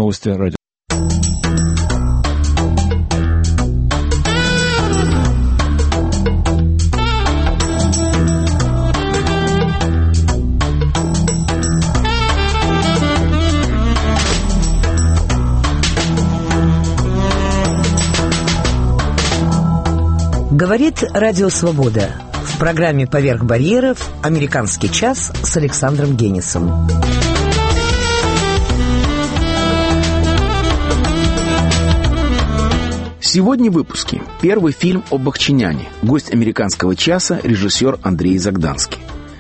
новости радио. Говорит Радио Свобода. В программе «Поверх барьеров» «Американский час» с Александром Генисом. Сегодня в выпуске. Первый фильм о бахчиняне. Гость «Американского часа» режиссер Андрей Загданский.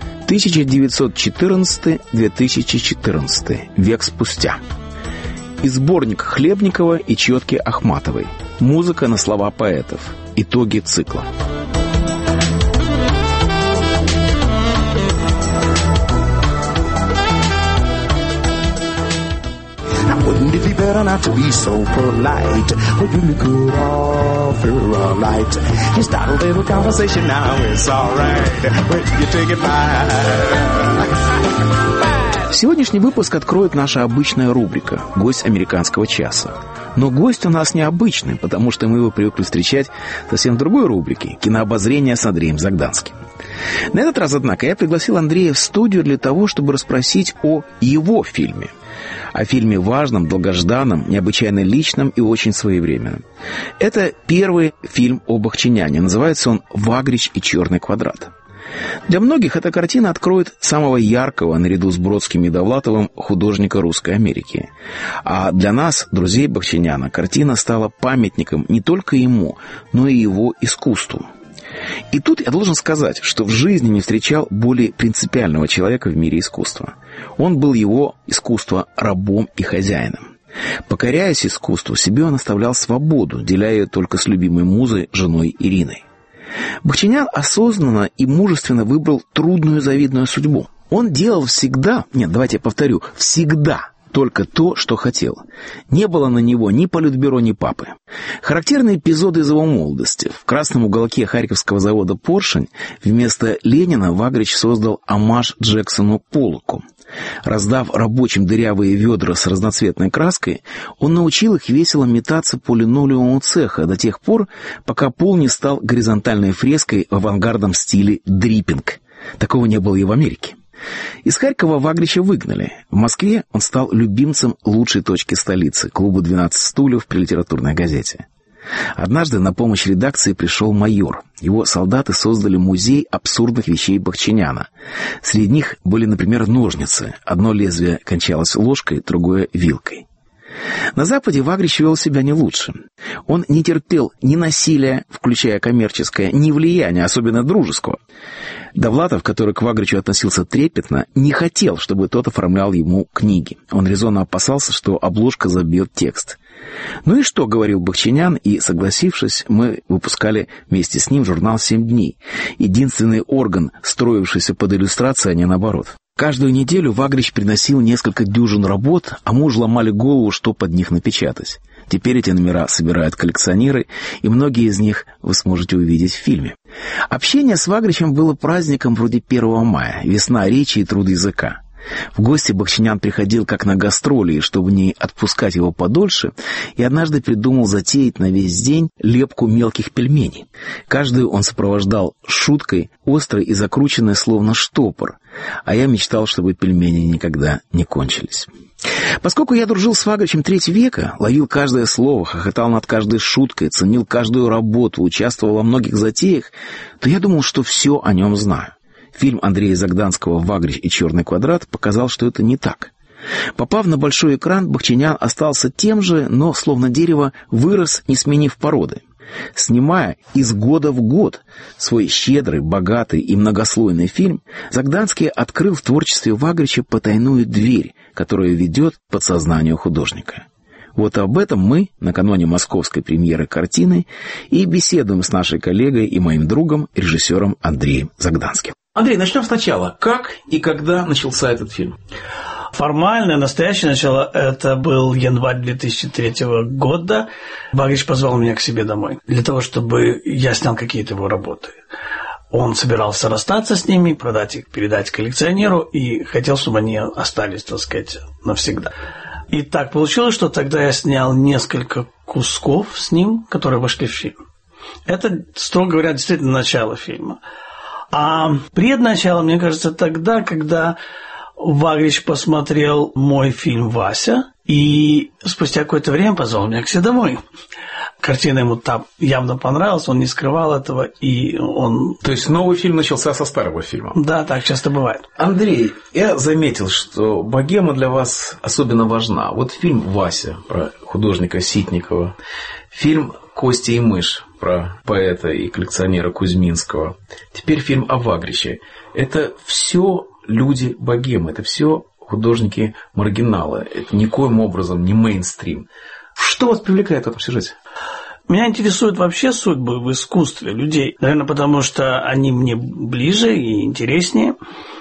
1914-2014. Век спустя. И сборник Хлебникова и Четки Ахматовой. Музыка на слова поэтов. Итоги цикла. Wouldn't it be better not to be so polite? Would you look good off your light? Just start a little conversation now, it's alright. Where you take it by? Сегодняшний выпуск откроет наша обычная рубрика «Гость американского часа». Но гость у нас необычный, потому что мы его привыкли встречать совсем в другой рубрике «Кинообозрение с Андреем Загданским». На этот раз, однако, я пригласил Андрея в студию для того, чтобы расспросить о его фильме. О фильме важном, долгожданном, необычайно личном и очень своевременном. Это первый фильм о бахчиняне. Называется он «Вагрич и черный квадрат». Для многих эта картина откроет самого яркого, наряду с Бродским и Довлатовым, художника Русской Америки. А для нас, друзей бахчиняна, картина стала памятником не только ему, но и его искусству. И тут я должен сказать, что в жизни не встречал более принципиального человека в мире искусства. Он был его искусство рабом и хозяином. Покоряясь искусству, себе он оставлял свободу, деля ее только с любимой музой, женой Ириной. Бахчинян осознанно и мужественно выбрал трудную завидную судьбу. Он делал всегда только то, что хотел. Не было на него ни политбюро, ни папы. Характерные эпизоды из его молодости. В красном уголке Харьковского завода «Поршень» вместо Ленина Вагрич создал оммаж Джексону Поллоку. Раздав рабочим дырявые ведра с разноцветной краской, он научил их весело метаться по линолеуму цеха до тех пор, пока пол не стал горизонтальной фреской в авангардном стиле дриппинг. Такого не было и в Америке. Из Харькова Вагрича выгнали. В Москве он стал любимцем лучшей точки столицы, клуба «12 стульев» при литературной газете. Однажды на помощь редакции пришел майор. Его солдаты создали музей абсурдных вещей бахчиняна. Среди них были, например, ножницы. Одно лезвие кончалось ложкой, другое — вилкой. На Западе Вагрич вел себя не лучше. Он не терпел ни насилия, включая коммерческое, ни влияния, особенно дружеского. Довлатов, который к Вагричу относился трепетно, не хотел, чтобы тот оформлял ему книги. Он резонно опасался, что обложка забьет текст. «Ну и что?» — говорил бахчинян, и, согласившись, мы выпускали вместе с ним журнал «7 дней». Единственный орган, строившийся под иллюстрацией, а не наоборот. Каждую неделю Вагрич приносил несколько дюжин работ, а мы уже ломали голову, что под них напечатать. Теперь эти номера собирают коллекционеры, и многие из них вы сможете увидеть в фильме. Общение с Вагричем было праздником вроде 1 мая, весна речи и труд языка. В гости бахчинян приходил как на гастроли, и чтобы не отпускать его подольше, я однажды придумал затеять на весь день лепку мелких пельменей. Каждую он сопровождал шуткой, острой и закрученной, словно штопор, а я мечтал, чтобы пельмени никогда не кончились. Поскольку я дружил с Вагричем 3 века, ловил каждое слово, хохотал над каждой шуткой, ценил каждую работу, участвовал во многих затеях, то я думал, что все о нем знаю. Фильм Андрея Загданского «Вагрич и черный квадрат» показал, что это не так. Попав на большой экран, бахчинян остался тем же, но, словно дерево, вырос, не сменив породы. Снимая из года в год свой щедрый, богатый и многослойный фильм, Загданский открыл в творчестве Вагрича потайную дверь, которая ведет к подсознанию художника. Вот об этом мы, накануне московской премьеры картины, и беседуем с нашей коллегой и моим другом, режиссером Андреем Загданским. Андрей, начнем сначала. Как и когда начался этот фильм? Формальное, настоящее начало – это был январь 2003 года. Вагрич позвал меня к себе домой для того, чтобы я снял какие-то его работы. Он собирался расстаться с ними, продать их, передать коллекционеру, и хотел, чтобы они остались, так сказать, навсегда. И так получилось, что тогда я снял несколько кусков с ним, которые вошли в фильм. Это, строго говоря, действительно начало фильма. А предначало, мне кажется, тогда, когда Вагрич посмотрел мой фильм «Вася», и спустя какое-то время позвал меня к себе домой. Картина ему там явно понравилась, он не скрывал этого, и он... То есть новый фильм начался со старого фильма? Да, так часто бывает. Андрей, я заметил, что богема для вас особенно важна. Вот фильм «Вася» про художника Ситникова, фильм «Костя и мышь» про поэта и коллекционера Кузьминского, теперь фильм о Вагриче. Это все люди богемы, это все художники-маргиналы. Это никоим образом не мейнстрим. Что вас привлекает в этом сюжете? Меня интересуют вообще судьбы в искусстве людей. Наверное, потому что они мне ближе и интереснее.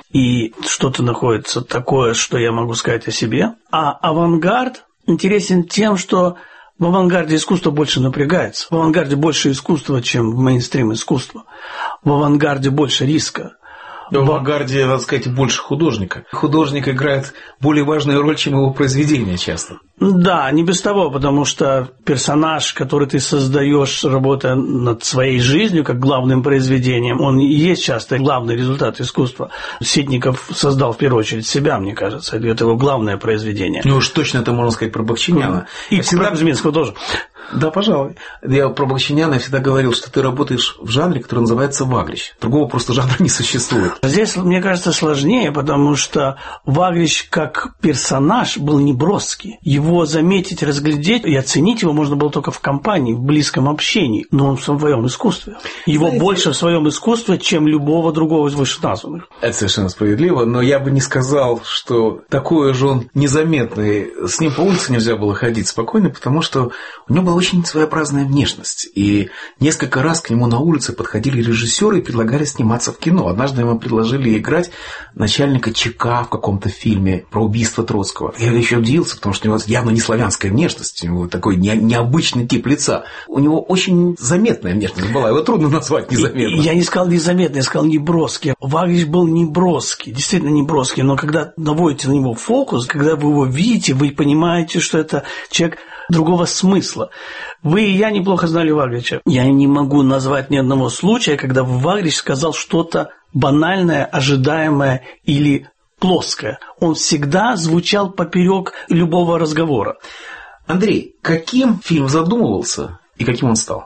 И что-то находится такое, что я могу сказать о себе. А авангард интересен тем, что в авангарде искусство больше напрягается. В авангарде больше искусства, чем в мейнстрим искусства. В авангарде больше риска. В авангарде, надо сказать, больше художника. Художник играет более важную роль, чем его произведение часто. Да, не без того, потому что персонаж, который ты создаешь, работая над своей жизнью, как главным произведением, он и есть часто главный результат искусства. Ситников создал в первую очередь себя, мне кажется. Это его главное произведение. Ну уж точно это можно сказать про Бахчиняна. И про Кузьминского тоже. Да, пожалуй. Я про Бахчиняна всегда говорил, что ты работаешь в жанре, который называется Вагрич. Другого просто жанра не существует. Здесь, мне кажется, сложнее, потому что Вагрич как персонаж был неброский. Его заметить, разглядеть и оценить его можно было только в компании, в близком общении. Но он в своем искусстве. Его больше в своем искусстве, чем любого другого из вышеназванных. Это совершенно справедливо, но я бы не сказал, что такой же он незаметный. С ним по улице нельзя было ходить спокойно, потому что у него была очень своеобразная внешность. И несколько раз к нему на улице подходили режиссеры и предлагали сниматься в кино. Однажды ему предложили играть начальника ЧК в каком-то фильме про убийство Троцкого. Я еще удивился, потому что у него явно не славянская внешность, у него такой необычный тип лица. У него очень заметная внешность была, его трудно назвать незаметной. Я не сказал незаметный, я сказал неброский. Вагрич был неброский, действительно неброский, но когда наводите на него фокус, когда вы его видите, вы понимаете, что это человек другого смысла. Вы и я неплохо знали Вагрича. Я не могу назвать ни одного случая, когда Вагрич сказал что-то банальное, ожидаемое или плоское. Он всегда звучал поперек любого разговора. Андрей, каким фильм задумывался и каким он стал?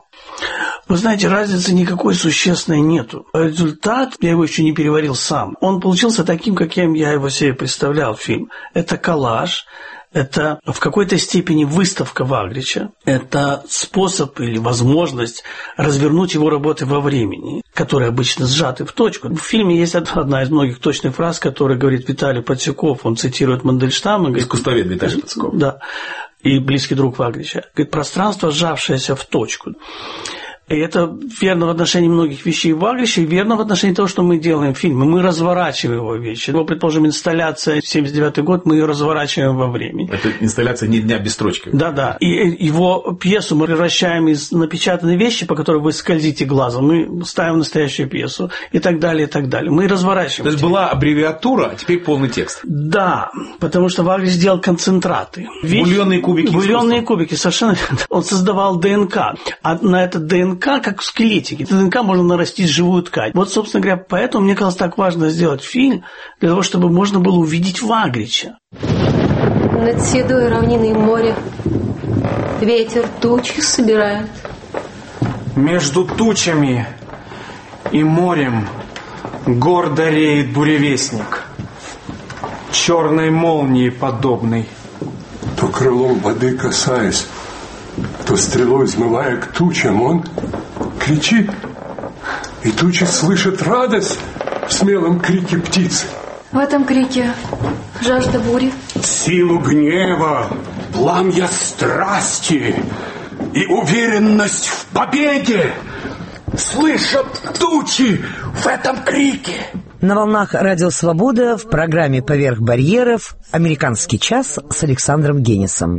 Вы знаете, разницы никакой существенной нету. Результат, я его еще не переварил сам, он получился таким, каким я его себе представлял, фильм. Это коллаж. Это в какой-то степени выставка Вагрича, это способ или возможность развернуть его работы во времени, которые обычно сжаты в точку. В фильме есть одна из многих точных фраз, которую говорит Виталий Подсюков, он цитирует Мандельштама. Искусствовед Виталий Подсюков. Да, и близкий друг Вагрича. Говорит, пространство, сжавшееся в точку. И это верно в отношении многих вещей Вагрича и верно в отношении того, что мы делаем в фильме. Мы разворачиваем его вещи. Ну, предположим, инсталляция 79-й год, мы ее разворачиваем во времени. Это инсталляция «Ни дня без строчки». Да-да. И его пьесу мы превращаем из напечатанной вещи, по которой вы скользите глазом, мы ставим настоящую пьесу и так далее, и так далее. Мы разворачиваем. То есть была аббревиатура, а теперь полный текст. Да, потому что Вагрич сделал концентраты. Бульонные кубики. Бульонные кубики, совершенно. Он создавал ДНК. А на это ДНК, как в скелетике. ДНК можно нарастить живую ткань. Вот, собственно говоря, поэтому мне казалось так важно сделать фильм, для того, чтобы можно было увидеть Вагрича. Над седой равниной моря ветер тучи собирает. Между тучами и морем гордо реет буревестник, черной молнии подобный. То крылом воды касаясь, то стрелой взмывая к тучам, он кричит, и тучи слышат радость в смелом крике птицы. В этом крике жажда бури, Силу гнева, пламя страсти и уверенность в победе слышат тучи в этом крике. На волнах Радио Свобода в программе «Поверх барьеров» «Американский час» с Александром Генисом.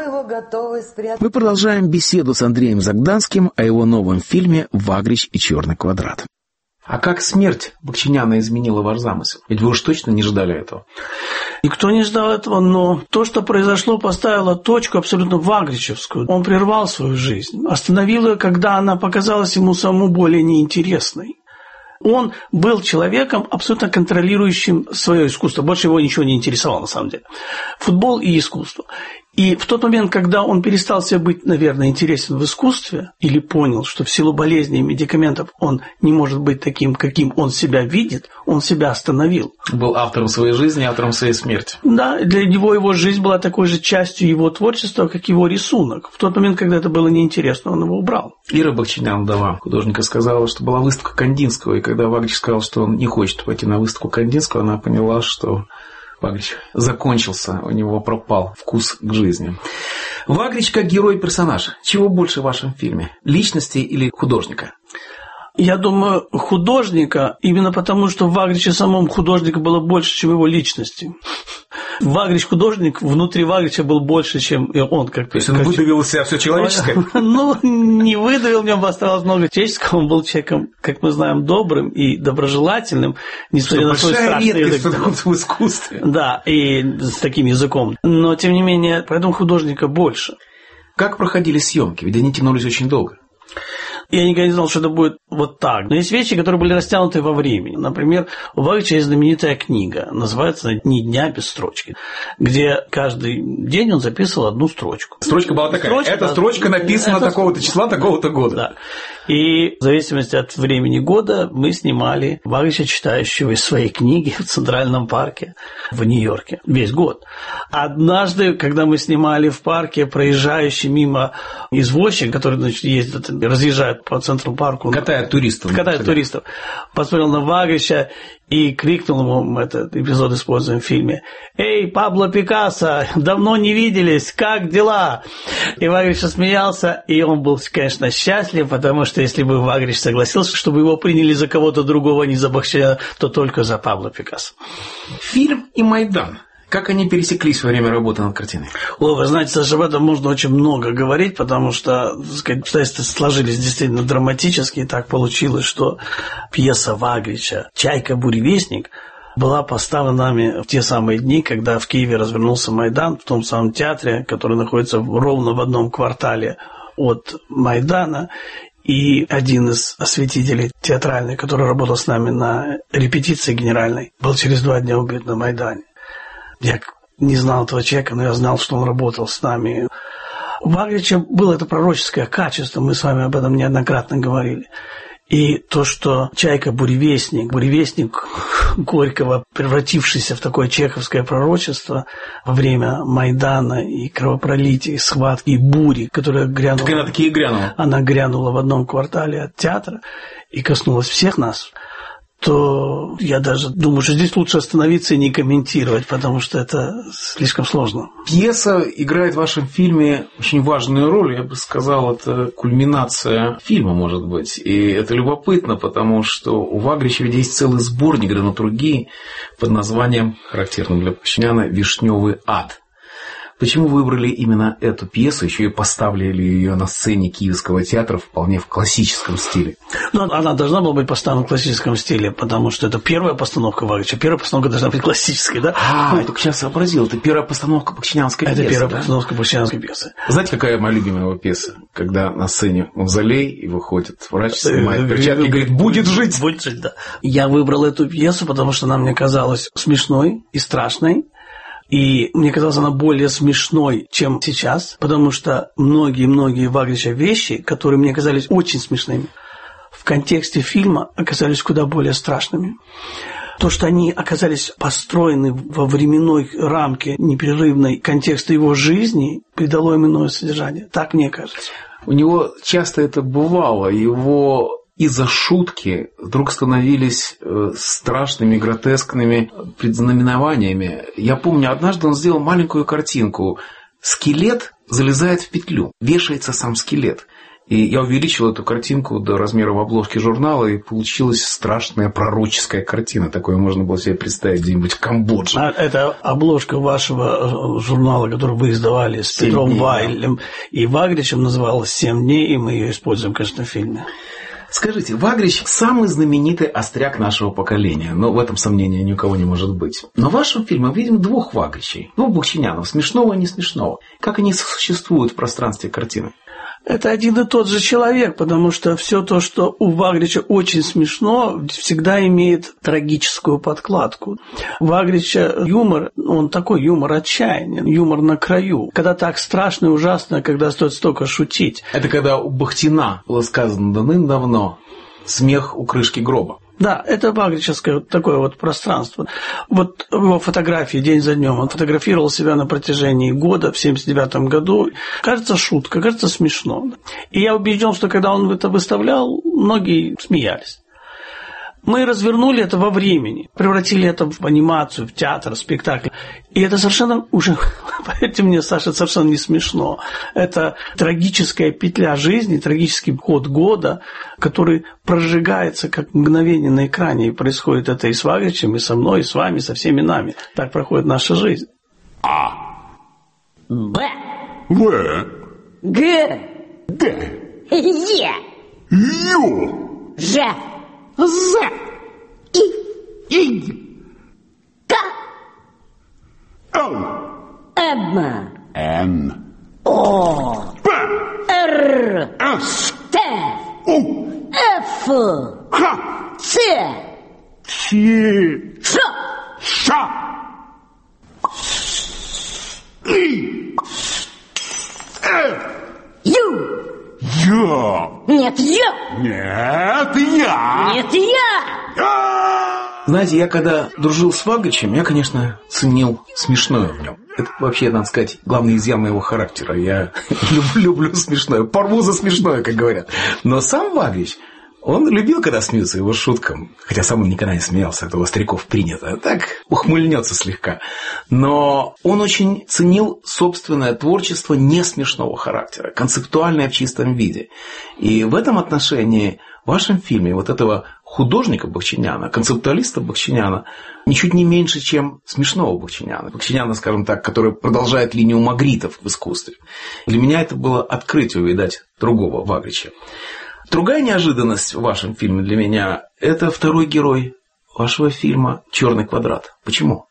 Мы продолжаем беседу с Андреем Загданским о его новом фильме «Вагрич и черный квадрат». А как смерть Бахчиняна изменила ваш замысел? Ведь вы уж точно не ждали этого. Никто не ждал этого, но то, что произошло, поставило точку абсолютно вагричевскую. Он прервал свою жизнь, остановил ее, когда она показалась ему самому более неинтересной. Он был человеком, абсолютно контролирующим свое искусство. Больше его ничего не интересовало, на самом деле. Футбол и искусство. И в тот момент, когда он перестал себе быть, наверное, интересен в искусстве, или понял, что в силу болезней и медикаментов он не может быть таким, каким он себя видит, он себя остановил. Был автором своей жизни, автором своей смерти. Да, для него его жизнь была такой же частью его творчества, как его рисунок. В тот момент, когда это было неинтересно, он его убрал. Ира Бахчинян, вдова художника, сказала, что была выставка Кандинского, и когда Вагрич сказал, что он не хочет пойти на выставку Кандинского, она поняла, что Вагрич закончился, у него пропал вкус к жизни. Вагрич как герой-персонаж. Чего больше в вашем фильме? Личности или художника? Я думаю, художника, именно потому, что в Вагриче самом художника было больше, чем его личности. Вагрич художник, внутри Вагрича был больше, чем он. То есть он выдавил из себя все человеческое? Ну, не выдавил, в нем осталось много человеческого. Он был человеком, как мы знаем, добрым и доброжелательным, несмотря на свой страшный язык. В искусстве. Да, и с таким языком. Но, тем не менее, поэтому художника больше. Как проходили съемки? Ведь они тянулись очень долго. Я никогда не знал, что это будет вот так. Но есть вещи, которые были растянуты во времени. Например, у Вагрича есть знаменитая книга, называется «Ни дня без строчки», где каждый день он записывал одну строчку. Строчка была такая. Эта строчка написана такого-то числа, такого-то года. Да. И в зависимости от времени года мы снимали Вагрича, читающего из своей книги в Центральном парке в Нью-Йорке весь год. Однажды, когда мы снимали в парке, проезжающий мимо извозчик, который, значит, ездит, разъезжает по Центральному парку. Катает туристов. Посмотрел на Вагрича и крикнул ему, мы этот эпизод используем в фильме: «Эй, Пабло Пикассо, давно не виделись, как дела?» И Вагрич смеялся, и он был, конечно, счастлив, потому что если бы Вагрич согласился, чтобы его приняли за кого-то другого, не за Бахчиняна, то только за Пабло Пикассо. Фильм и Майдан. Как они пересеклись во время работы над картиной? Вы знаете, Саша, об этом можно очень много говорить, потому что, так сказать, обстоятельства сложились действительно драматически, и так получилось, что пьеса Вагрича «Чайка-буревестник» была поставлена нами в те самые дни, когда в Киеве развернулся Майдан, в том самом театре, который находится ровно в одном квартале от Майдана. И один из осветителей театральных, который работал с нами на репетиции генеральной, был через 2 дня убит на Майдане. Я не знал этого человека, но я знал, что он работал с нами. У Вагрича было это пророческое качество, мы с вами об этом неоднократно говорили. И то, что «Чайка-буревестник», буревестник Горького, превратившийся в такое чеховское пророчество во время Майдана и кровопролития, и схватки, и бури, которая грянула. Так она таки и грянула. Она грянула в одном квартале от театра и коснулась всех нас, то я даже думаю, что здесь лучше остановиться и не комментировать, потому что это слишком сложно. Пьеса играет в вашем фильме очень важную роль, я бы сказал, это кульминация фильма, может быть. И это любопытно, потому что у Вагрича ведь есть целый сборник драматургии под названием, характерным для Бахчиняна, «Вишневый ад». Почему выбрали именно эту пьесу, еще и поставили ее на сцене Киевского театра вполне в классическом стиле? Ну, она должна была быть поставлена в классическом стиле, потому что это первая постановка Вагрича. Первая постановка должна быть классической, да? Я только сейчас сообразил, это первая постановка бахчинянской пьесы. Это первая постановка бахчинянской пьесы. Знаете, какая моя любимая его пьеса? Когда на сцене мавзолей, и выходит врач, снимает перчатки и говорит: «Будет жить!» Будет жить, да. Я выбрал эту пьесу, потому что она мне казалась смешной и страшной. И мне казалось, она более смешной, чем сейчас, потому что многие Вагрича вещи, которые мне казались очень смешными, в контексте фильма оказались куда более страшными. То, что они оказались построены во временной рамке непрерывной контекста его жизни, придало им иное содержание. Так мне кажется. У него часто это бывало, его из-за шутки вдруг становились страшными, гротескными предзнаменованиями. Я помню, однажды он сделал маленькую картинку. Скелет залезает в петлю, вешается сам скелет. И я увеличил эту картинку до размера в обложке журнала, и получилась страшная пророческая картина. Такое можно было себе представить где-нибудь в Камбодже. Это обложка вашего журнала, который вы издавали с Петром Вайлем и Вагричем, называлась «7 дней», и мы ее используем, конечно, в фильме. Скажите, Вагрич – самый знаменитый остряк нашего поколения, но в этом сомнения ни у кого не может быть. Но в вашем фильме мы видим двух Вагричей, двух бахчинянов, смешного и не смешного. Как они существуют в пространстве картины? Это один и тот же человек, потому что все то, что у Вагрича очень смешно, всегда имеет трагическую подкладку. У Вагрича юмор, он такой юмор отчаяния, юмор на краю. Когда так страшно и ужасно, когда стоит столько шутить. Это когда у Бахтина было сказано давным-давно «смех у крышки гроба». Да, это вагричевское такое вот пространство. Вот его фотографии день за днем. Он фотографировал себя на протяжении года, в 1979 году. Кажется, шутка, кажется, смешно. И я убежден, что когда он это выставлял, многие смеялись. Мы развернули это во времени, превратили это в анимацию, в театр, в спектакль. И это совершенно уже, поверьте мне, Саша, совершенно не смешно. Это трагическая петля жизни, трагический ход года, который прожигается как мгновение на экране. И происходит это и с Вагричем, и со мной, и с вами, и со всеми нами. Так проходит наша жизнь. А. Б. В. Г. Д. Е. Ю. Ж. З. И. К. Л. М. Н. О. П. Р. С. Т. У. Ф. Х. Ц. Ч. Ш. Ш. И. Ю. Я. Нет, я. Нет, я. Нет, я. Знаете, я когда дружил с Вагричем, я, конечно, ценил смешное в нем. Это вообще, надо сказать, главный изъян моего характера. Я люблю смешное, порву за смешное, как говорят. Но сам Вагрич, он любил, когда смеются его шуткам. Хотя сам он никогда не смеялся, это у стариков принято. Так ухмыльнется слегка. Но он очень ценил собственное творчество не смешного характера, концептуальное в чистом виде. И в этом отношении в вашем фильме вот этого художника Бахчиняна, концептуалиста Бахчиняна, ничуть не меньше, чем смешного Бахчиняна. Бахчиняна, скажем так, который продолжает линию Магритов в искусстве. Для меня это было открытие увидать другого Вагрича. Другая неожиданность в вашем фильме для меня – это второй герой вашего фильма «Черный квадрат». Почему?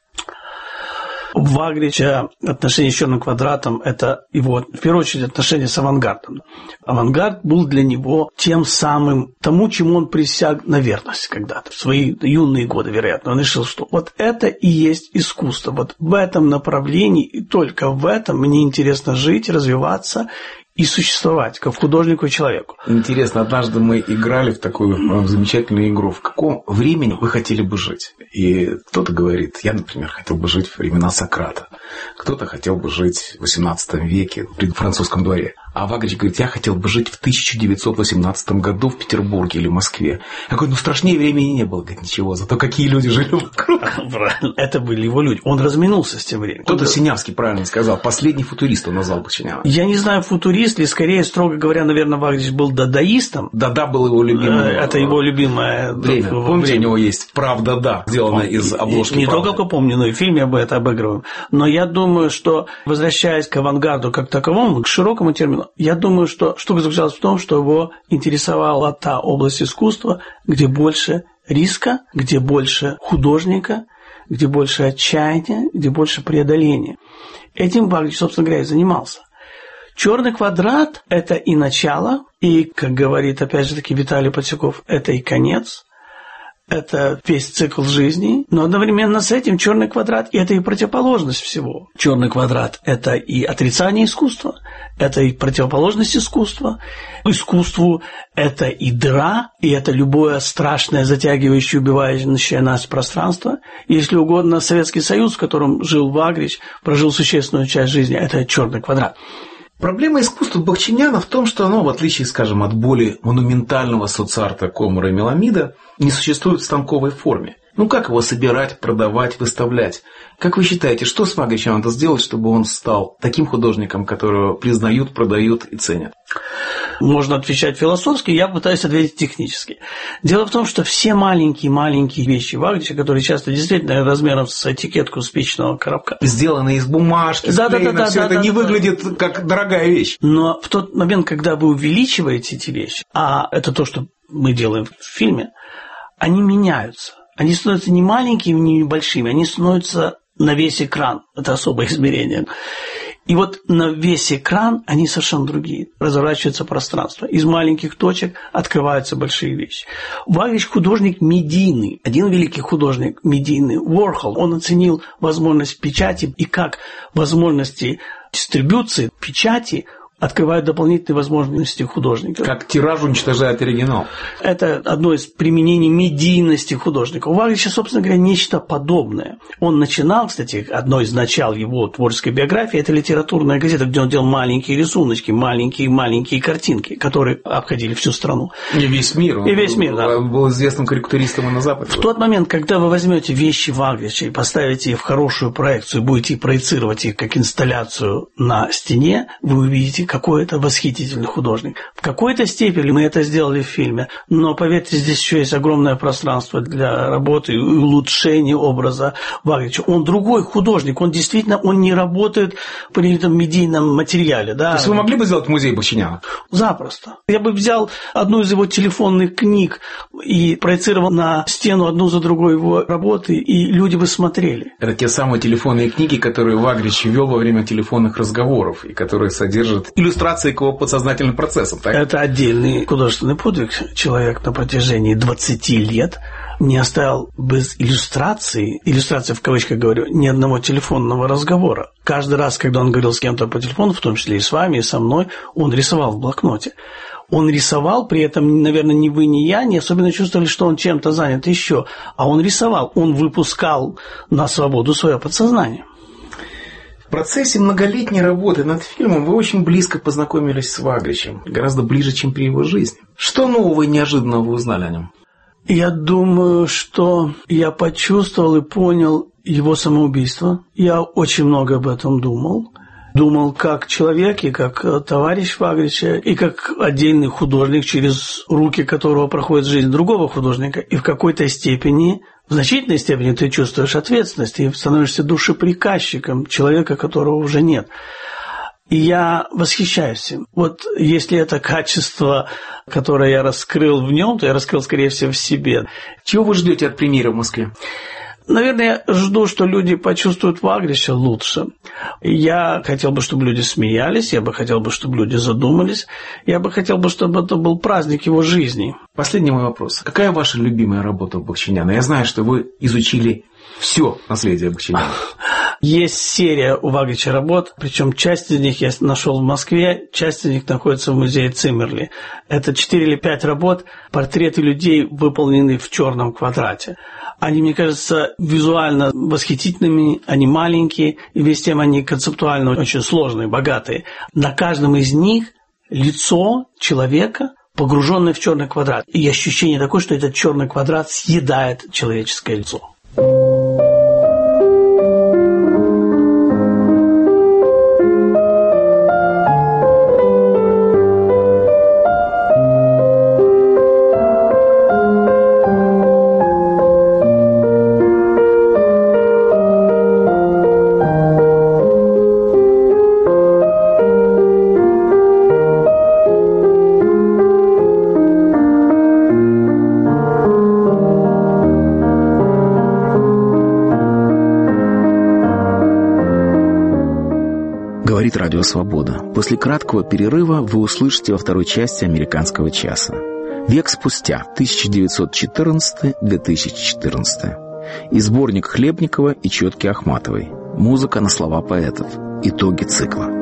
У Вагрича отношения с «Черным квадратом» – это его, в первую очередь, отношения с авангардом. Авангард был для него тем самым, тому, чему он присяг на верность когда-то, в свои юные годы, вероятно. Он решил, что вот это и есть искусство. Вот в этом направлении и только в этом мне интересно жить, развиваться и существовать, как художнику и человеку. Интересно, однажды мы играли в такую замечательную игру. В каком времени вы хотели бы жить? И кто-то говорит, я, например, хотел бы жить в времена Сократа. Кто-то хотел бы жить в XVIII веке при французском дворе. А Вагрич говорит, я хотел бы жить в 1918 году в Петербурге или Москве. Я говорю, страшнее времени не было. Говорит, ничего, зато какие люди жили вокруг. Это были его люди. Он разминулся с тем временем. Кто-то Синявский правильно сказал. Последний футурист он назвал Бахчиняна. Я не знаю, футурист ли, скорее, строго говоря, наверное, Вагрич был дадаистом. Да-да был его любимый. Это его любимое время. Помните, у него есть «Правда, да», сделано из обложки Не «Правды». только помню, но и в фильме об этом обыгрываем. Но я думаю, что, возвращаясь к авангарду как таковому, к широкому термину, я думаю, что штука заключалась в том, что его интересовала та область искусства, где больше риска, где больше художника, где больше отчаяния, где больше преодоления. Этим Вагрич, собственно говоря, и занимался. «Черный квадрат» – это и начало, и, как говорит, опять же таки, Виталий Подсюков, это и конец. Это весь цикл жизни, но одновременно с этим черный квадрат – это и противоположность всего. Черный квадрат – это и отрицание искусства, это и противоположность искусства. Искусству – это и дыра, и это любое страшное, затягивающее, убивающее нас пространство. Если угодно, Советский Союз, в котором жил Вагрич, прожил существенную часть жизни – это черный квадрат. Проблема искусства Бахчиняна в том, что оно, в отличие, скажем, от более монументального соцарта Комара и Меламида, не существует в станковой форме. Как его собирать, продавать, выставлять? Как вы считаете, что с Вагричем надо сделать, чтобы он стал таким художником, которого признают, продают и ценят? можно отвечать философски, я пытаюсь ответить технически. Дело в том, что все маленькие вещи Вагрича, которые часто действительно размером с этикетку спичечного коробка. Сделаны из бумажки, склеено, все это не выглядит как дорогая вещь. Но в тот момент, когда вы увеличиваете эти вещи, а это то, что мы делаем в фильме, они меняются. Они становятся не маленькими, не небольшими, они становятся на весь экран. Это особое измерение. И вот на весь экран они совершенно другие. Разворачивается пространство. Из маленьких точек открываются большие вещи. Вагрич художник медийный. Один великий художник медийный, Уорхол, он оценил возможность печати и как возможности дистрибуции печати открывают дополнительные возможности художника. Как тираж уничтожает оригинал. Это одно из применений медийности художника. У Вагрича, собственно говоря, нечто подобное. Он начинал, кстати, одно из начал его творческой биографии – это литературная газета, где он делал маленькие рисуночки, маленькие картинки, которые обходили всю страну. И весь мир. И весь мир, да. Он был известным карикатуристом и на Западе. В тот момент, когда вы возьмете вещи Вагрича и поставите их в хорошую проекцию, будете проецировать их как инсталляцию на стене, вы увидите, какой это восхитительный художник. В какой-то степени мы это сделали в фильме, но, поверьте, здесь еще есть огромное пространство для работы и улучшения образа Вагрича. Он другой художник, он действительно не работает при этом медийном материале. Да? То есть вы могли бы сделать музей Бахчиняна? Запросто. Я бы взял одну из его телефонных книг и проецировал на стену одну за другой его работы, и люди бы смотрели. Это те самые телефонные книги, которые Вагрич вел во время телефонных разговоров, и которые содержат иллюстрации к его подсознательным процессам, так? Это отдельный художественный подвиг. Человек на протяжении 20 лет не оставил без иллюстрации в кавычках говорю, ни одного телефонного разговора. Каждый раз, когда он говорил с кем-то по телефону, в том числе и с вами, и со мной, он рисовал в блокноте. Он рисовал, при этом, наверное, ни вы, ни я не особенно чувствовали, что он чем-то занят еще. А он рисовал, он выпускал на свободу свое подсознание. В процессе многолетней работы над фильмом вы очень близко познакомились с Вагричем, гораздо ближе, чем при его жизни. Что нового и неожиданного вы узнали о нем? Я думаю, что я почувствовал и понял его самоубийство. Я очень много об этом думал. Думал как человек и как товарищ Вагрича, и как отдельный художник, через руки которого проходит жизнь другого художника. И в какой-то степени, в значительной степени ты чувствуешь ответственность и становишься душеприказчиком человека, которого уже нет. И я восхищаюсь им. Вот если это качество, которое я раскрыл в нем, то я раскрыл, скорее всего, в себе. Чего вы ждете от премьеры в Москве? Наверное, я жду, что люди почувствуют Вагрича лучше. Я хотел бы, чтобы люди смеялись, я бы хотел бы, чтобы люди задумались, я бы хотел бы, чтобы это был праздник его жизни. Последний мой вопрос. Какая ваша любимая работа у Бахчиняна? Я знаю, что вы изучили все наследие Бахчиняна. Есть серия у Вагрича работ, причем часть из них я нашел в Москве, часть из них находится в музее Циммерли. Это 4 или 5 работ, портреты людей, выполненные в черном квадрате. Они, мне кажется, визуально восхитительными, они маленькие, и вместе с тем они концептуально очень сложные, богатые. На каждом из них лицо человека, погруженное в черный квадрат. И ощущение такое, что этот черный квадрат съедает человеческое лицо. Говорит Радио Свобода. После краткого перерыва вы услышите во второй части «Американского часа». Век спустя, 1914-2014. И сборник Хлебникова и Четки Ахматовой. Музыка на слова поэтов. Итоги цикла.